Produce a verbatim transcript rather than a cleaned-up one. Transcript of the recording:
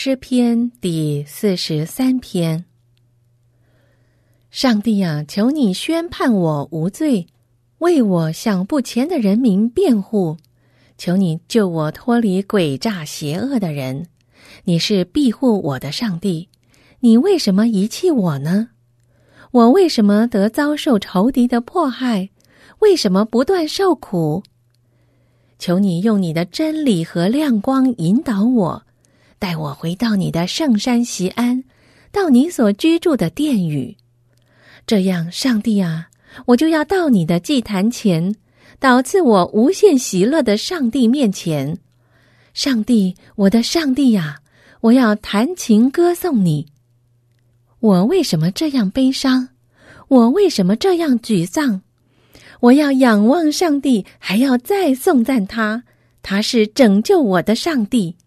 诗篇第四十三篇。上帝啊，求你宣判我无罪，为我向不虔的人民辩护。求你救我脱离诡诈邪恶的人。你是庇护我的上帝，你为什么遗弃我呢？我为什么得遭受仇敌的迫害？为什么不断受苦？求你用你的真理和亮光引导我，带我回到你的圣山锡安，到你所居住的殿宇。这样，上帝啊，我就要到你的祭坛前，到赐我无限喜乐的上帝面前。上帝，我的上帝啊，我要弹琴歌颂你。我为什么这样悲伤？我为什么这样沮丧？我要仰望上帝，还要再颂赞他，他是拯救我的上帝。